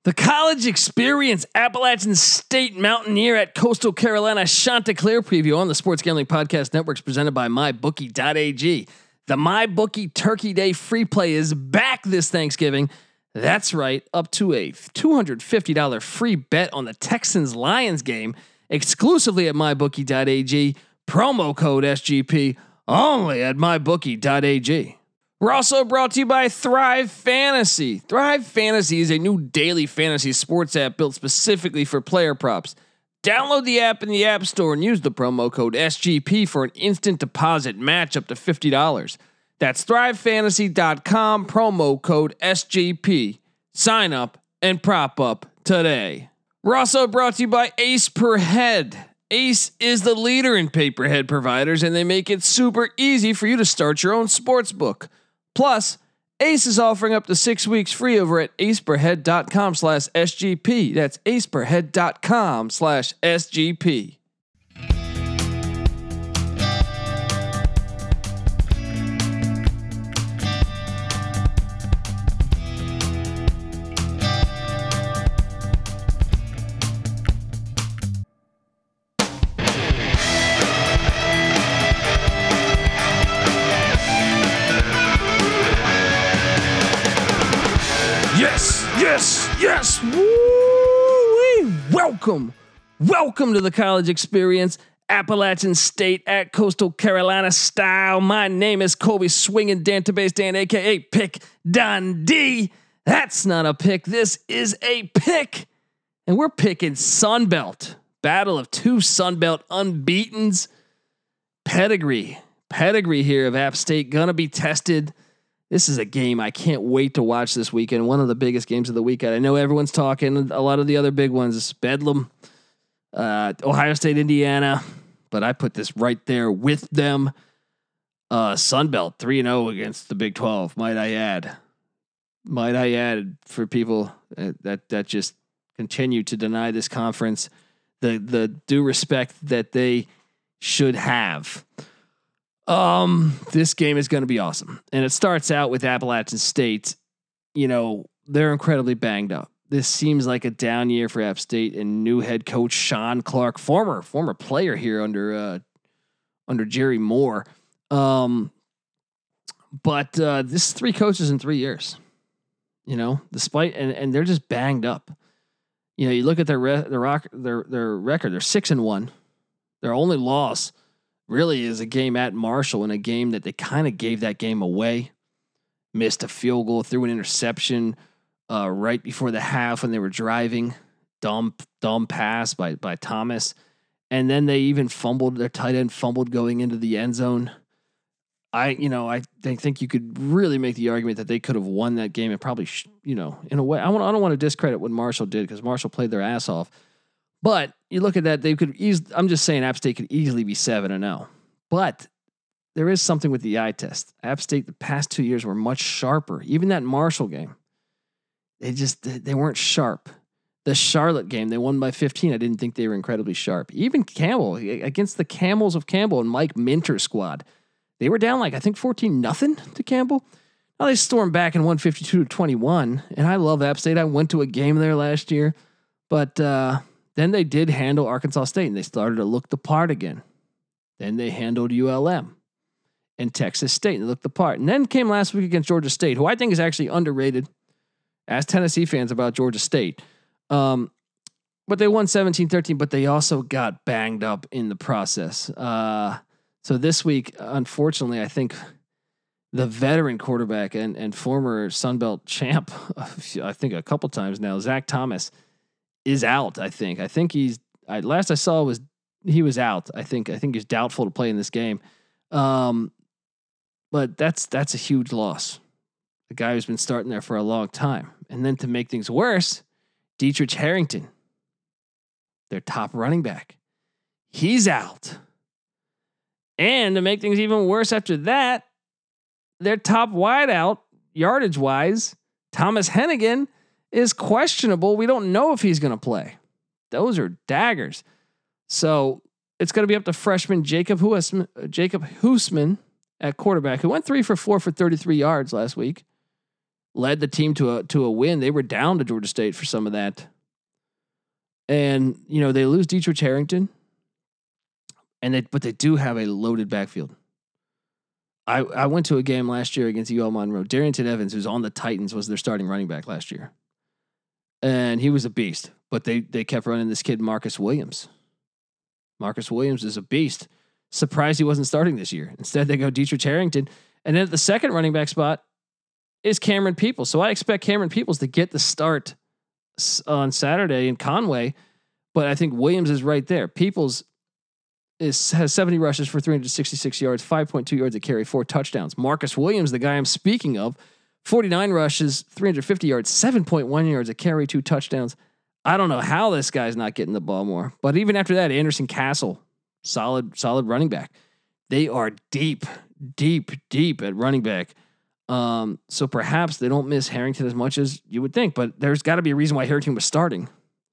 The college experience, Appalachian State Mountaineer at Coastal Carolina Chanticleer preview on the Sports Gambling Podcast Network is presented by MyBookie.ag. The MyBookie Turkey Day free play is back this Thanksgiving. That's right, up to a $250 free bet on the Texans-Lions game exclusively at MyBookie.ag. Promo code SGP only at MyBookie.ag. We're also brought to you by Thrive Fantasy. Thrive Fantasy is a new daily fantasy sports app built specifically for player props. Download the app in the App Store and use the promo code SGP for an instant deposit match up to $50. That's thrivefantasy.com, promo code SGP. Sign up and prop up today. We're also brought to you by Ace Per Head. Ace is the leader in pay-per-head providers, and they make it super easy for you to start your own sports book. Plus, Ace is offering up to 6 weeks free over at aceperhead.com/SGP. That's aceperhead.com/SGP. Yes. Woo-wee. Welcome to the college experience, Appalachian State at Coastal Carolina style. My name is Colby Swinging Dantabase Dan, aka Pick Dundee. That's not a pick. This is a pick, and we're picking Sunbelt. Battle of two Sunbelt unbeatens. Pedigree here of App State gonna be tested. This is a game I can't wait to watch this weekend. One of the biggest games of the weekend. I know everyone's talking a lot of the other big ones, Bedlam, Ohio State, Indiana, but I put this right there with them. Sunbelt 3-0 against the Big 12. Might I add for people that just continue to deny this conference the due respect that they should have. This game is going to be awesome. And it starts out with Appalachian State. You know, they're incredibly banged up. This seems like a down year for App State and new head coach Sean Clark, former player here under Jerry Moore. But this is 3 coaches in 3 years, you know, despite, and they're just banged up. You know, you look at their record, they're 6-1. Their only loss really is a game at Marshall, in a game that they kind of gave that game away. Missed a field goal, threw an interception right before the half when they were driving. Dumb pass by Thomas. And then they even fumbled, their tight end fumbled going into the end zone. I think you could really make the argument that they could have won that game and probably, in a way, I don't want to discredit what Marshall did because Marshall played their ass off. But you look at that, they could easily, I'm just saying App State could easily be 7-0. But there is something with the eye test. App State the past 2 years were much sharper. Even that Marshall game, they weren't sharp. The Charlotte game, they won by 15. I didn't think they were incredibly sharp. Even Campbell, against the Camels of Campbell and Mike Minter squad, they were down 14-0 to Campbell. Now they stormed back and won 52-21. And I love App State. I went to a game there last year. But then they did handle Arkansas State, and they started to look the part again. Then they handled ULM and Texas State, and they looked the part. And then came last week against Georgia State, who I think is actually underrated. Ask Tennessee fans about Georgia State. But they won 17-13, but they also got banged up in the process. So this week, unfortunately, I think the veteran quarterback and former Sun Belt champ, I think a couple times now, Zach Thomas, is out. I think last I saw he was out. I think he's doubtful to play in this game. But that's a huge loss. The guy who's been starting there for a long time. And then to make things worse, Dietrich Harrington, their top running back, he's out. And to make things even worse after that, their top wideout, yardage wise, Thomas Hennigan, is questionable. We don't know if he's going to play. Those are daggers. So it's going to be up to freshman Jacob Hoosman at quarterback, who went 3 for 4 for 33 yards last week. led the team to a win. They were down to Georgia State for some of that. And, they lose Dietrich Harrington, but they do have a loaded backfield. I went to a game last year against UL Monroe. Darrington Evans, who's on the Titans, was their starting running back last year. And he was a beast, but they kept running this kid, Marcus Williams. Marcus Williams is a beast. Surprised he wasn't starting this year. Instead, they go Dietrich Harrington. And then at the second running back spot is Cameron Peoples. So I expect Cameron Peoples to get the start on Saturday in Conway, but I think Williams is right there. Peoples has 70 rushes for 366 yards, 5.2 yards a carry, 4 touchdowns. Marcus Williams, the guy I'm speaking of, 49 rushes, 350 yards, 7.1 yards a carry, 2 touchdowns. I don't know how this guy's not getting the ball more. But even after that, Anderson Castle, solid running back. They are deep at running back. So perhaps they don't miss Harrington as much as you would think, but there's got to be a reason why Harrington was starting.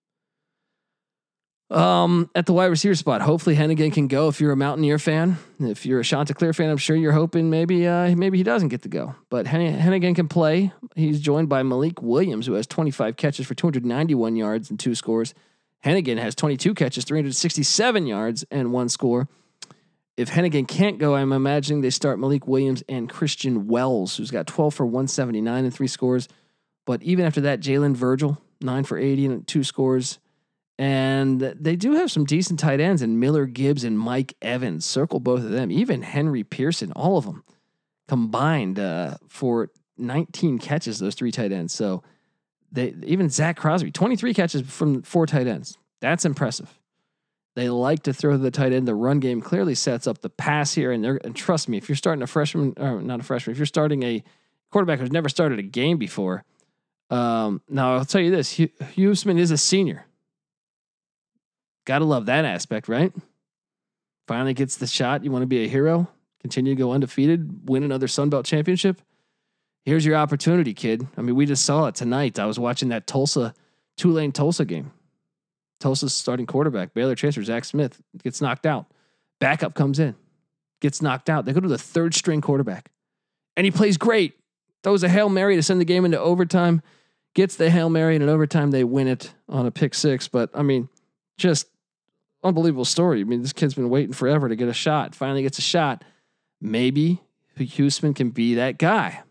At the wide receiver spot, hopefully Hennigan can go. If you're a Mountaineer fan, if you're a Chanticleer fan, I'm sure you're hoping maybe he doesn't get to go. But Hennigan can play. He's joined by Malik Williams, who has 25 catches for 291 yards and 2 scores. Hennigan has 22 catches, 367 yards and 1 score. If Hennigan can't go, I'm imagining they start Malik Williams and Christian Wells, who's got 12 for 179 and 3 scores. But even after that, Jalen Virgil, 9 for 80 and 2 scores. And they do have some decent tight ends in Miller Gibbs and Mike Evans. Circle both of them. Even Henry Pearson, all of them combined for 19 catches, those 3 tight ends. So even Zach Crosby, 23 catches from 4 tight ends. That's impressive. They like to throw the tight end. The run game clearly sets up the pass here. And trust me, if you're starting if you're starting a quarterback who's never started a game before, now I'll tell you this, Huseman is a senior. Gotta love that aspect, right? Finally gets the shot. You want to be a hero, continue to go undefeated, win another Sun Belt championship. Here's your opportunity, kid. I mean, we just saw it tonight. I was watching that Tulane Tulsa game. Tulsa's starting quarterback, Baylor transfer, Zach Smith, gets knocked out. Backup comes in, gets knocked out. They go to the 3rd string quarterback, and he plays great. Throws a Hail Mary to send the game into overtime. Gets the Hail Mary, and in overtime they win it on a pick 6. But I mean, just unbelievable story. I mean, this kid's been waiting forever to get a shot. Finally gets a shot. Maybe Huseman can be that guy.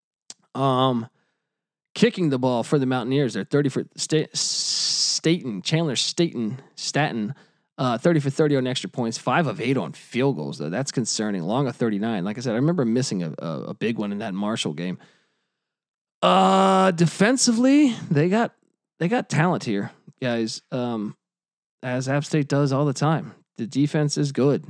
Kicking the ball for the Mountaineers. They're 30 for Chandler Staten, 30 for 30 on extra points, 5 of 8 on field goals, though. That's concerning. Long of 39. Like I said, I remember missing a big one in that Marshall game. Defensively, they got talent here, guys. As App State does all the time. The defense is good.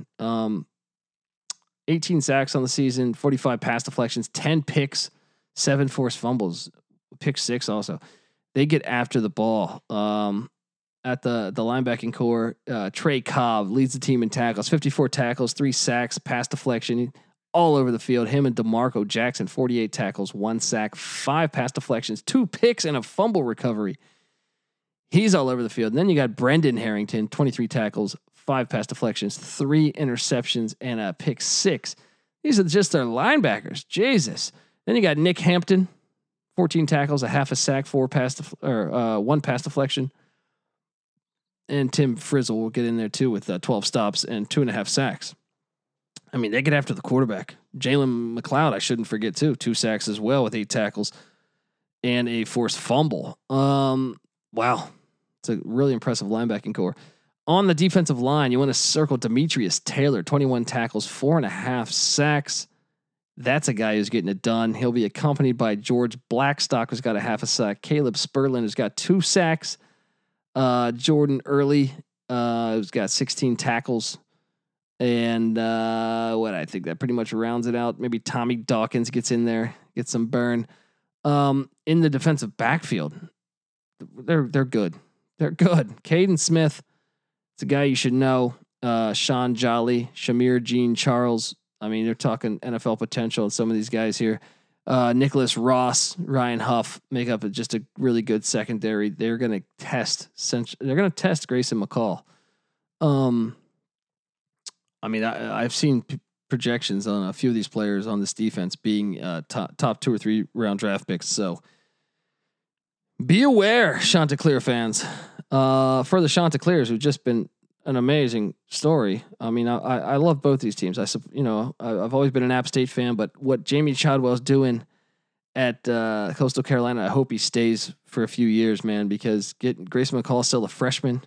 18 sacks on the season, 45 pass deflections, 10 picks, 7 forced fumbles, pick 6 also. They get after the ball. At the linebacking core, Trey Cobb leads the team in tackles, 54 tackles, 3 sacks, pass deflection, all over the field. Him and DeMarco Jackson, 48 tackles, 1 sack, 5 pass deflections, 2 picks, and a fumble recovery. He's all over the field. And then you got Brendan Harrington, 23 tackles, 5 pass deflections, 3 interceptions, and a pick 6. These are just their linebackers. Jesus. Then you got Nick Hampton, 14 tackles, a half a sack, 1 pass deflection. And Tim Frizzle will get in there too with 12 stops and 2.5 sacks. I mean, they get after the quarterback. Jalen McLeod, I shouldn't forget too, 2 sacks as well with 8 tackles and a forced fumble. Wow. It's a really impressive linebacking core. On the defensive line, you want to circle Demetrius Taylor, 21 tackles, 4.5 sacks. That's a guy who's getting it done. He'll be accompanied by George Blackstock, who's got a half a sack. Caleb Spurlin, who's got 2 sacks. Jordan Early, who's got 16 tackles. And what I think that pretty much rounds it out. Maybe Tommy Dawkins gets in there, gets some burn. In the defensive backfield, they're good. They're good. Caden Smith, it's a guy you should know. Sean Jolly, Shamir Jean Charles. I mean, they're talking NFL potential and some of these guys here. Nicholas Ross, Ryan Huff make up just a really good secondary. They're going to test. They're going to test Grayson McCall. I mean, I've seen projections on a few of these players on this defense being top 2 or 3 round draft picks. So be aware, Chanticleer fans. For the Chanticleers, who've just been an amazing story. I mean, I love both these teams. I've always been an App State fan, but what Jamie Chadwell's doing at Coastal Carolina, I hope he stays for a few years, man, because Grayson McCall still a freshman.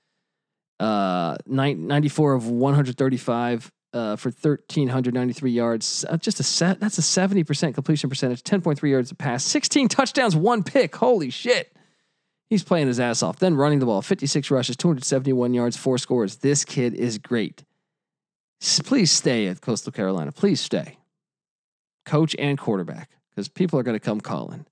94 of 135 for 1,393 yards. That's a 70% completion percentage, 10.3 yards a pass, 16 touchdowns, 1 pick. Holy shit. He's playing his ass off. Then running the ball, 56 rushes, 271 yards, 4 scores. This kid is great. Please stay at Coastal Carolina. Please stay. Coach and quarterback, because people are going to come calling.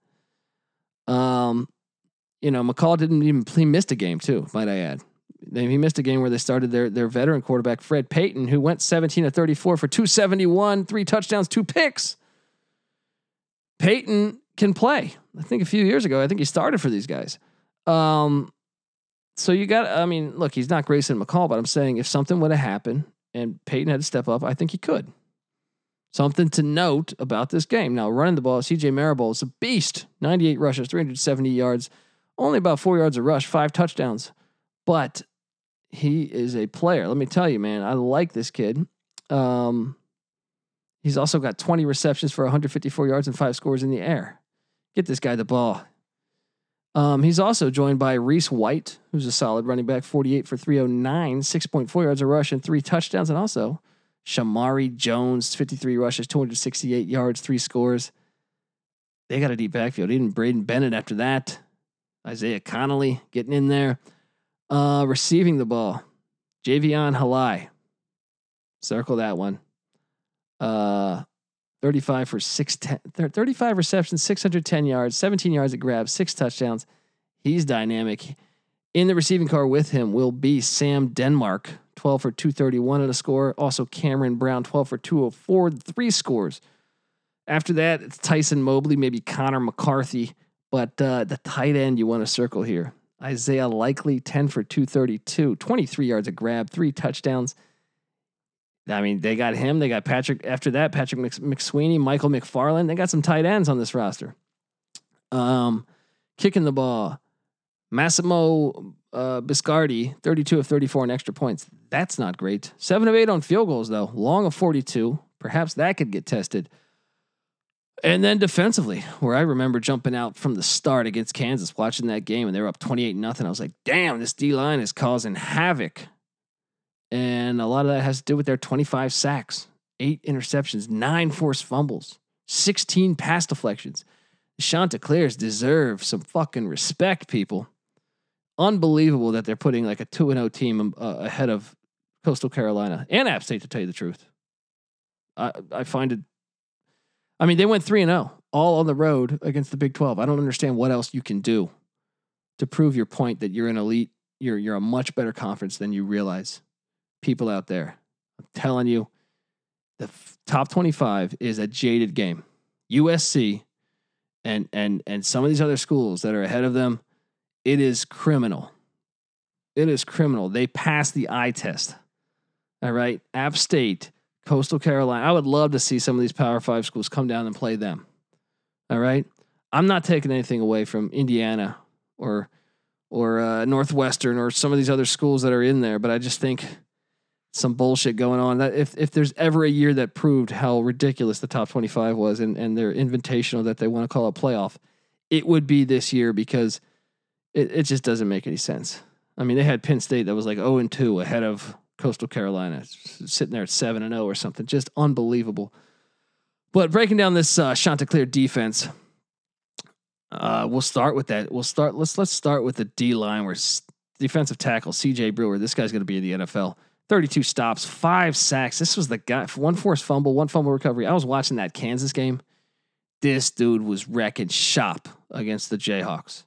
McCall he missed a game too, might I add. He missed a game where they started their veteran quarterback, Fred Payton, who went 17 of 34 for 271, 3 touchdowns, 2 picks. Payton can play. I think a few years ago, he started for these guys. So look, he's not Grayson McCall, but I'm saying if something would have happened and Payton had to step up, I think he could. Something to note about this game. Now, running the ball, CJ Marable is a beast. 98 rushes, 370 yards, only about 4 yards a rush, 5 touchdowns. But he is a player. Let me tell you, man, I like this kid. He's also got 20 receptions for 154 yards and 5 scores in the air. Get this guy the ball. He's also joined by Reese White, who's a solid running back, 48 for 309, 6.4 yards a rush and 3 touchdowns. And also Shamari Jones, 53 rushes, 268 yards, 3 scores. They got a deep backfield. Even Braden Bennett after that. Isaiah Connolly getting in there. Receiving the ball, Javion Halai. Circle that one. 35 for 35 receptions, 610 yards, 17 yards at grabs, 6 touchdowns. He's dynamic. In the receiving car with him will be Sam Denmark, 12 for 231 and a score. Also Cameron Brown, 12 for 204, 3 scores. After that, it's Tyson Mobley, maybe Connor McCarthy, but the tight end you want to circle here. Isaiah Likely, 10 for 232, 23 yards a grab, 3 touchdowns. I mean, they got him. They got Patrick. After that, Patrick McSweeney, Michael McFarland. They got some tight ends on this roster. Kicking the ball, Massimo Biscardi, 32 of 34 in extra points. That's not great. 7 of 8 on field goals, though. Long of 42. Perhaps that could get tested. And then defensively, where I remember jumping out from the start against Kansas, watching that game, and they were up 28-0. I was like, damn, this D-line is causing havoc. And a lot of that has to do with their 25 sacks, 8 interceptions, 9 forced fumbles, 16 pass deflections. The Chanticleers deserve some fucking respect, people. Unbelievable that they're putting like a 2-0 team ahead of Coastal Carolina and App State, to tell you the truth. I find it. I mean, they went 3-0 all on the road against the Big 12. I don't understand what else you can do to prove your point that you're an elite. You're a much better conference than you realize. People out there, I'm telling you, the top 25 is a jaded game. USC and some of these other schools that are ahead of them, it is criminal. It is criminal. They passed the eye test. All right, App State, Coastal Carolina. I would love to see some of these Power 5 schools come down and play them. All right, I'm not taking anything away from Indiana or Northwestern or some of these other schools that are in there, but I just think some bullshit going on. That if there's ever a year that proved how ridiculous the top 25 was and their invitational that they want to call a playoff, it would be this year, because it just doesn't make any sense. I mean, they had Penn State that was like 0-2 ahead of Coastal Carolina, sitting there at 7-0 or something. Just unbelievable. But breaking down this Chanticleer defense, we'll start with that. Let's start with the D line, where defensive tackle CJ Brewer. This guy's going to be in the NFL. 32 stops, 5 sacks. This was the guy. 1 forced fumble, 1 fumble recovery. I was watching that Kansas game. This dude was wrecking shop against the Jayhawks.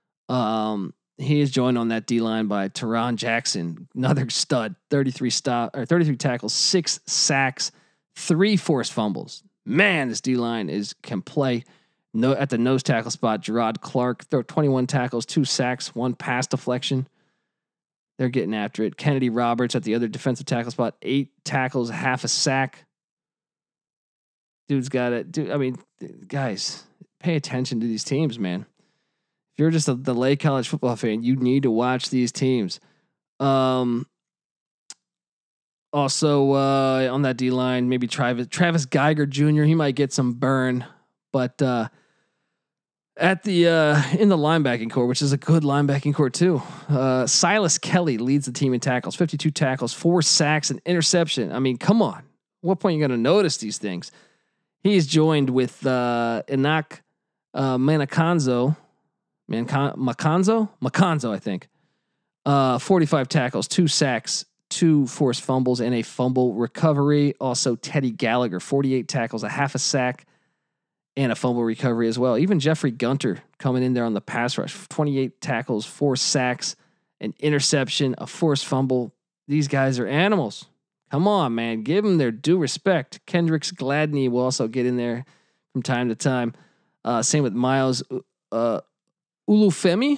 He is joined on that D line by Teron Jackson, another stud. 33 tackles, 6 sacks, 3 forced fumbles. Man, this D line can play. No, at the nose tackle spot, Gerard Clark, 21 tackles, 2 sacks, 1 pass deflection. They're getting after it. Kennedy Roberts at the other defensive tackle spot, 8 tackles, half a sack. Dude's got it. Dude, I mean, guys, pay attention to these teams, man. If you're just a delayed college football fan, you need to watch these teams. Also, on that D line, maybe Travis Geiger Jr. He might get some burn, but at the in the linebacking core, which is a good linebacking core too. Silas Kelly leads the team in tackles, 52 tackles, 4 sacks, and interception. I mean, come on. At what point are you going to notice these things? He's joined with Inak Macanzo, I think. 45 tackles, 2 sacks, 2 forced fumbles, and a fumble recovery. Also, Teddy Gallagher, 48 tackles, a half a sack, and a fumble recovery as well. Even Jeffrey Gunter coming in there on the pass rush, 28 tackles, 4 sacks, an interception, a forced fumble. These guys are animals. Come on, man. Give them their due respect. Kendricks Gladney will also get in there from time to time. Same with Miles Olufemi.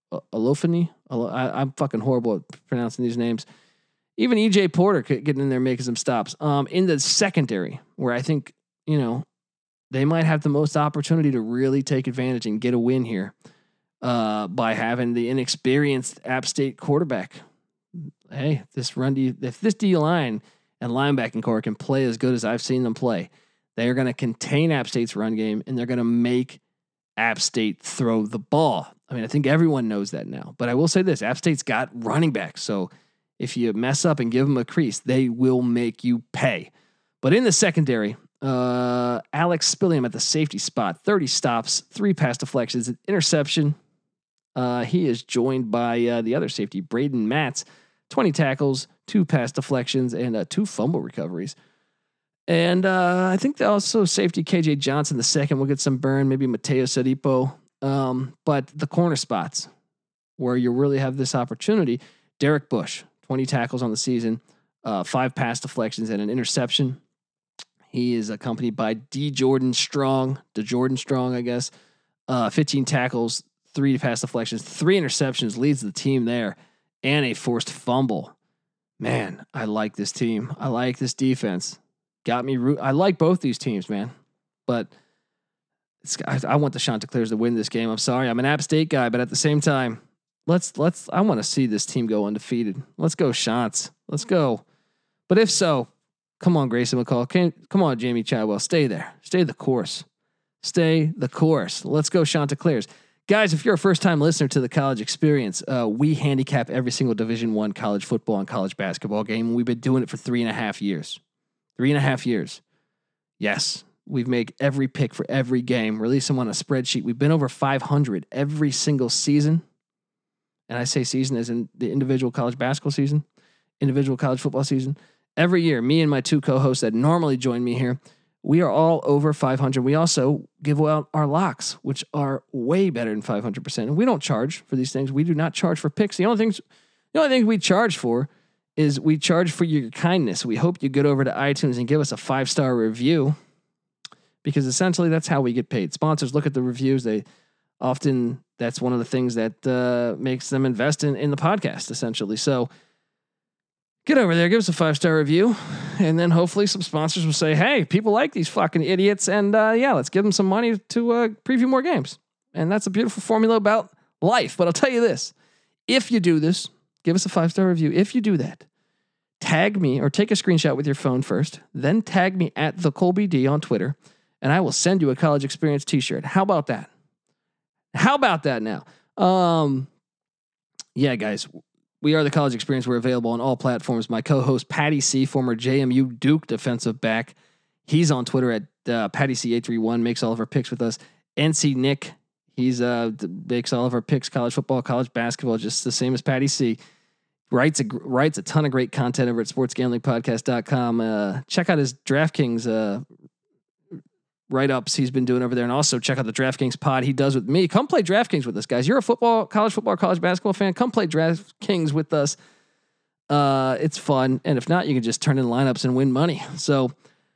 I'm fucking horrible at pronouncing these names. Even EJ Porter could get in there making some stops. In the secondary, where I think, they might have the most opportunity to really take advantage and get a win here by having the inexperienced App State quarterback. Hey, if this D line and linebacking core can play as good as I've seen them play, they are going to contain App State's run game and they're going to make App State throw the ball. I mean, I think everyone knows that now. But I will say this: App State's got running backs, so if you mess up and give them a crease, they will make you pay. But in the secondary, Alex Spilliam at the safety spot, 30 stops, 3 pass deflections, an interception. He is joined by the other safety, Braden Matz, 20 tackles, 2 pass deflections, and 2 fumble recoveries. And I think also safety KJ Johnson the second will get some burn, maybe Mateo Sadipo. But the corner spots where you really have this opportunity, Derek Bush, 20 tackles on the season, 5 pass deflections, and an interception. He is accompanied by DeJordan Strong, I guess. 15 tackles, 3 pass deflections, 3 interceptions, leads the team there, and a forced fumble. Man, I like this team. I like this defense. Got me. I like both these teams, man. But I want the Chanticleers to win this game. I'm sorry, I'm an App State guy, but at the same time, I want to see this team go undefeated. Let's go, Chants. Let's go. But if so, come on, Grayson McCall. Come on, Jamie Chadwell. Stay there. Stay the course. Stay the course. Let's go, Chanticleers. Guys, if you're a first-time listener to the College Experience, we handicap every single Division I college football and college basketball game. We've been doing it for 3.5 years. 3.5 years. Yes, we've made every pick for every game, release them on a spreadsheet. We've been over 500 every single season. And I say season as in the individual college basketball season, individual college football season. Every year, me and my 2 co-hosts that normally join me here, we are all over 500. We also give out our locks, which are way better than 500%. And we don't charge for these things. We do not charge for picks. The only thing we charge for is we charge for your kindness. We hope you get over to iTunes and give us a 5-star review, because essentially that's how we get paid. Sponsors look at the reviews. That's one of the things that makes them invest in the podcast, essentially. So get over there, give us a 5-star review, and then hopefully some sponsors will say, hey, people like these fucking idiots, and let's give them some money to preview more games. And that's a beautiful formula about life. But I'll tell you this, if you do this, give us a 5-star review. If you do that, tag me or take a screenshot with your phone first, then tag me at the Colby D on Twitter, and I will send you a College Experience t-shirt. How about that? How about that now? Yeah, guys, we are the College Experience. We're available on all platforms. My co-host, Patty C., former JMU Duke defensive back. He's on Twitter at Patty C831, makes all of our picks with us. NC Nick, he's makes all of our picks, college football, college basketball, just the same as Patty C. Writes a ton of great content over at sportsgamblingpodcast.com. Check out his DraftKings write-ups he's been doing over there, and also check out the DraftKings pod he does with me. Come play DraftKings with us, guys. You're a college football, college basketball fan. Come play DraftKings with us. It's fun, and if not, you can just turn in lineups and win money. So,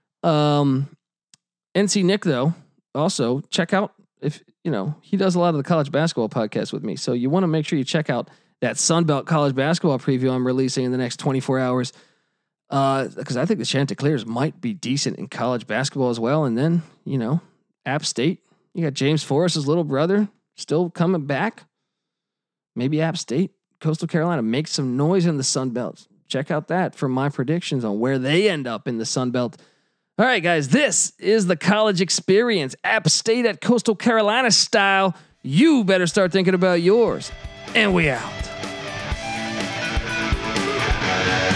NC Nick though, also check out if he does a lot of the college basketball podcasts with me. So you want to make sure you check out that Sunbelt college basketball preview I'm releasing in the next 24 hours. Because I think the Chanticleers might be decent in college basketball as well. And then, App State, you got James Forrest's little brother still coming back. Maybe App State, Coastal Carolina, make some noise in the Sun Belt. Check out that for my predictions on where they end up in the Sun Belt. All right, guys, this is the college experience. App State at Coastal Carolina style. You better start thinking about yours. And we out.